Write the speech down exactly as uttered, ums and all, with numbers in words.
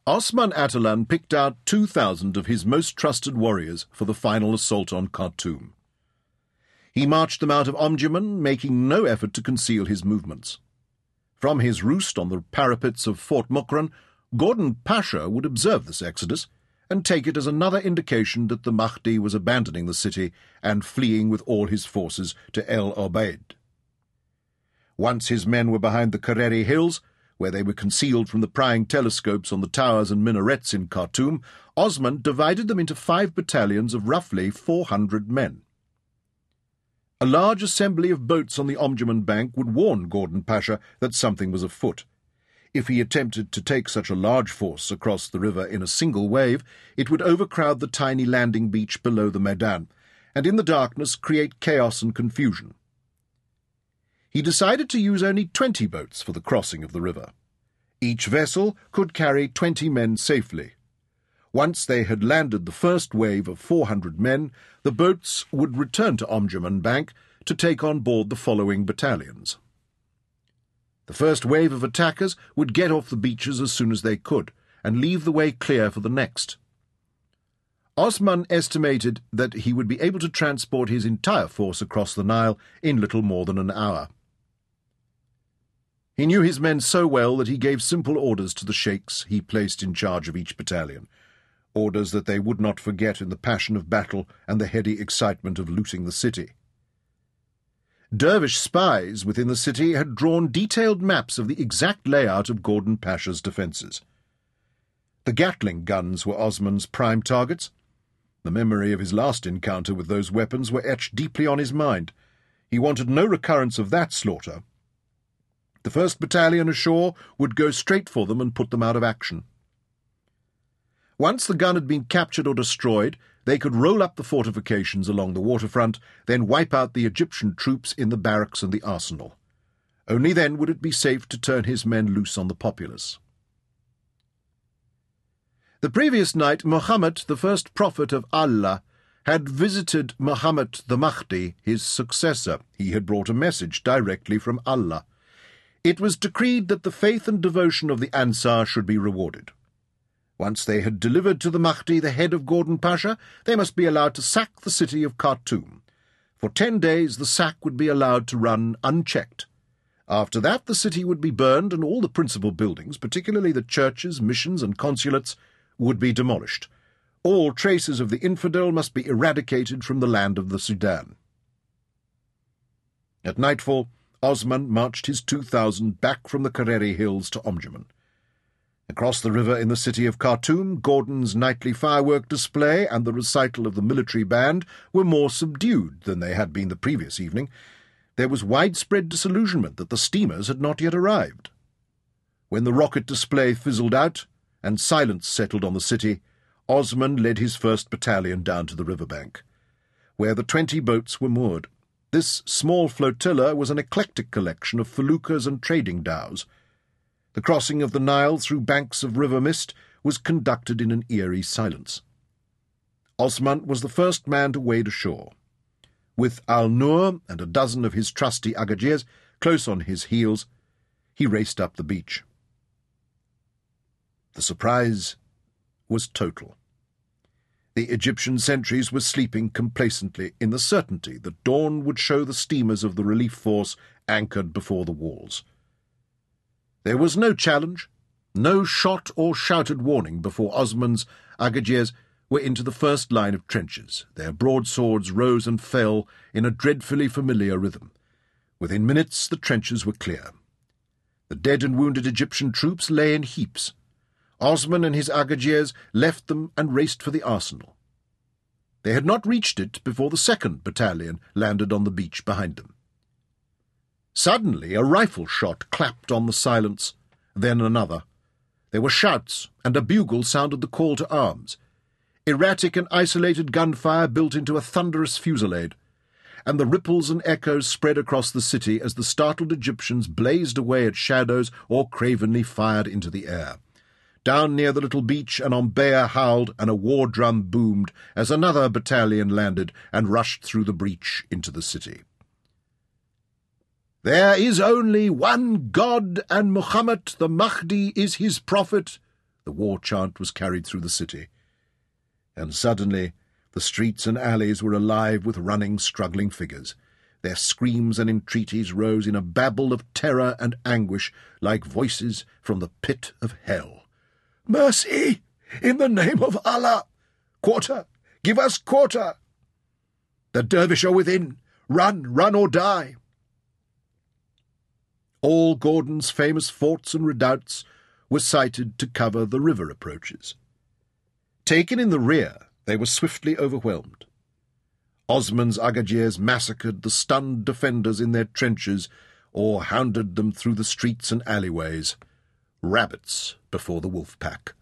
Osman Atalan picked out two thousand of his most trusted warriors for the final assault on Khartoum. He marched them out of Omdurman, making no effort to conceal his movements. From his roost on the parapets of Fort Mukran, Gordon Pasha would observe this exodus and take it as another indication that the Mahdi was abandoning the city and fleeing with all his forces to El Obeid. Once his men were behind the Kareri Hills, where they were concealed from the prying telescopes on the towers and minarets in Khartoum, Osman divided them into five battalions of roughly four hundred men. A large assembly of boats on the Omdurman bank would warn Gordon Pasha that something was afoot. If he attempted to take such a large force across the river in a single wave, it would overcrowd the tiny landing beach below the Maidan, and in the darkness create chaos and confusion. He decided to use only twenty boats for the crossing of the river. Each vessel could carry twenty men safely. Once they had landed the first wave of four hundred men, the boats would return to Omdurman bank to take on board the following battalions. The first wave of attackers would get off the beaches as soon as they could, and leave the way clear for the next. Osman estimated that he would be able to transport his entire force across the Nile in little more than an hour. He knew his men so well that he gave simple orders to the sheikhs he placed in charge of each battalion, orders that they would not forget in the passion of battle and the heady excitement of looting the city. Dervish spies within the city had drawn detailed maps of the exact layout of Gordon Pasha's defences. The Gatling guns were Osman's prime targets. The memory of his last encounter with those weapons were etched deeply on his mind. He wanted no recurrence of that slaughter. The first battalion ashore would go straight for them and put them out of action. Once the gun had been captured or destroyed, they could roll up the fortifications along the waterfront, then wipe out the Egyptian troops in the barracks and the arsenal. Only then would it be safe to turn his men loose on the populace. The previous night, Muhammad, the first prophet of Allah, had visited Muhammad the Mahdi, his successor. He had brought a message directly from Allah. It was decreed that the faith and devotion of the Ansar should be rewarded. Once they had delivered to the Mahdi the head of Gordon Pasha, they must be allowed to sack the city of Khartoum. For ten days the sack would be allowed to run unchecked. After that the city would be burned, and all the principal buildings, particularly the churches, missions, and consulates, would be demolished. All traces of the infidel must be eradicated from the land of the Sudan. At nightfall, Osman marched his two thousand back from the Kareri Hills to Omdurman. Across the river in the city of Khartoum, Gordon's nightly firework display and the recital of the military band were more subdued than they had been the previous evening. There was widespread disillusionment that the steamers had not yet arrived. When the rocket display fizzled out and silence settled on the city, Osman led his first battalion down to the riverbank, where the twenty boats were moored. This small flotilla was an eclectic collection of feluccas and trading dhows. The crossing of the Nile through banks of river mist was conducted in an eerie silence. Osman was the first man to wade ashore. With Al-Nur and a dozen of his trusty agajirs close on his heels, he raced up the beach. The surprise was total. The Egyptian sentries were sleeping complacently in the certainty that dawn would show the steamers of the relief force anchored before the walls. There was no challenge, no shot or shouted warning before Osman's agajirs were into the first line of trenches. Their broadswords rose and fell in a dreadfully familiar rhythm. Within minutes the trenches were clear. The dead and wounded Egyptian troops lay in heaps. Osman and his agajirs left them and raced for the arsenal. They had not reached it before the second battalion landed on the beach behind them. Suddenly a rifle shot clapped on the silence, then another. There were shouts, and a bugle sounded the call to arms. Erratic and isolated gunfire built into a thunderous fusillade, and the ripples and echoes spread across the city as the startled Egyptians blazed away at shadows or cravenly fired into the air. Down near the little beach an ombea howled and a war drum boomed as another battalion landed and rushed through the breach into the city. "There is only one God, and Muhammad the Mahdi is his prophet," the The war chant was carried through the city. And suddenly the streets and alleys were alive with running, struggling figures. Their screams and entreaties rose in a babble of terror and anguish like voices from the pit of hell. "Mercy! In the name of Allah! Quarter! Give us quarter! The dervish are within! Run, run or die!" All Gordon's famous forts and redoubts were sited to cover the river approaches. Taken in the rear, they were swiftly overwhelmed. Osman's Agagirs massacred the stunned defenders in their trenches or hounded them through the streets and alleyways, rabbits before the wolf pack.